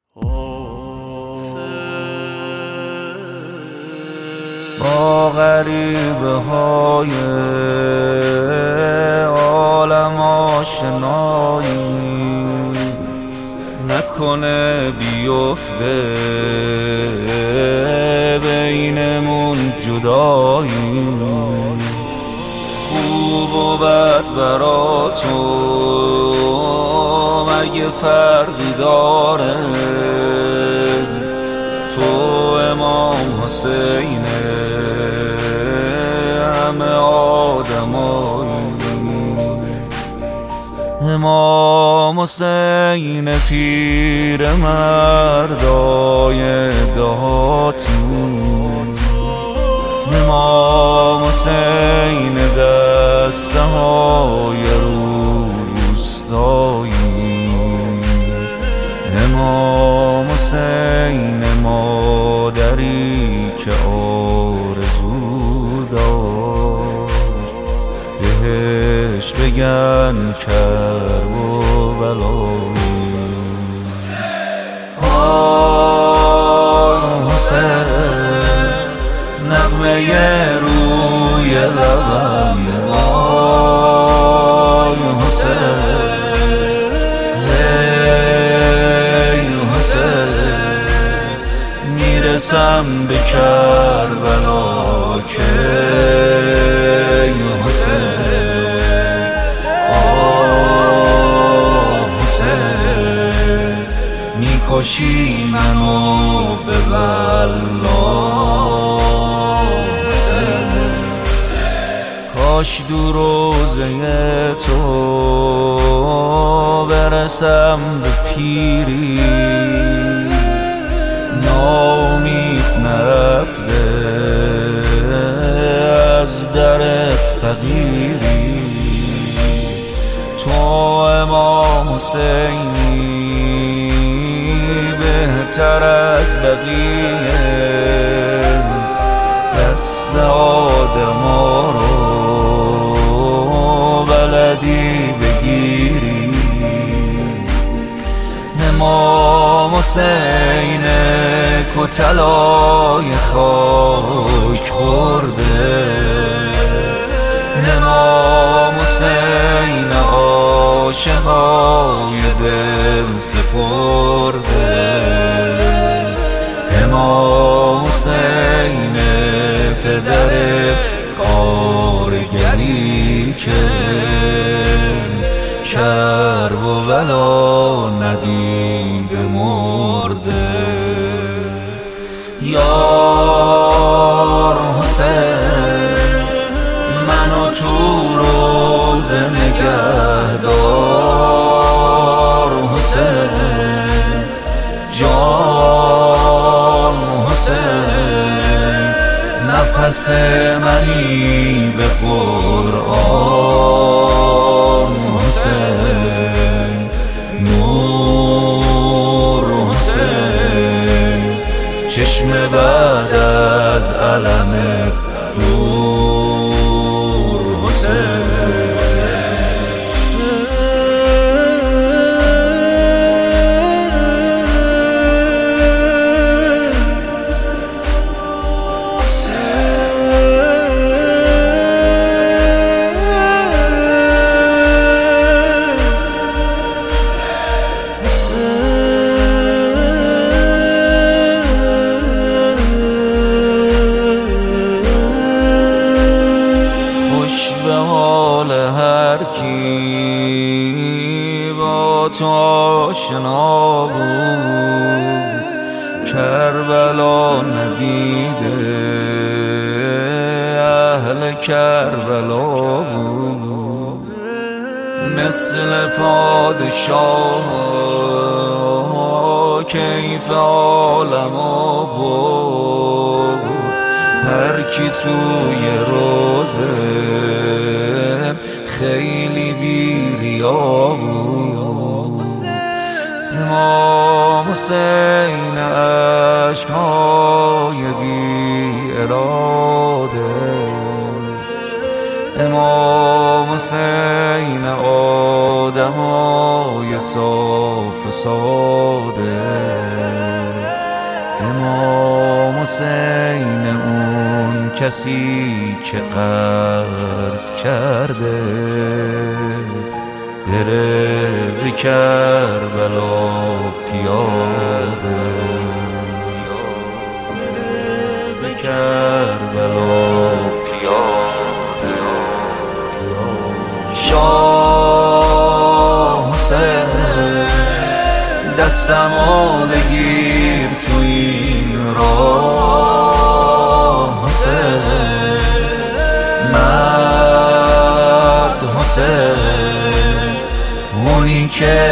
با غریبه های عالم آشنایی، نکنه بیفته بینمون جدایی. خوب و بد برا تو مگه فرقی داره؟ تو امام حسینه، همه آدمایی. امام حسین پیر مردای دهاتی، امام حسین دسته های روستایی، امام حسین مادری که آرزو داشت بهش بگن کرب و بلایی. آی حسین نغمه روی لبم، آی حسین ای حسین میرسم به کربلا که ای حسین، آه حسین میکشی منو به والله. کاش دو روزه تو برسم به پیری، ناامید نرفته از درت فقیری. تو امام حسینی بهتر از بقیه، دست آدما رو بلدی بگیری. امام حسین کتلای خاک خورده، امام حسین عاشقای دل سپرده، امام حسین پدر کارگری که کرب و بلا ندیده مرده. یار حسین منو تو روزه نگهدار، حسین جان حسین نفس منی به قرآن، حسین نور حسین چشم بعد از علم دور حسین. کی با تو آشنا بود کربلا ندیده، اهل کربلا بود. مثل پادشاه کیف عالم بود، هر کی توی روزه خیلی بیریا بود. امام حسین عشقای بی اراده، امام حسین آدم آدمای صاف و ساده، امام حسین اون کسی که قرض کرده بره به کربلا پیاده، بره به کربلا پیاده. شاه حسین دستمو بگیر تو این راه، حسین مرد حسین اونی که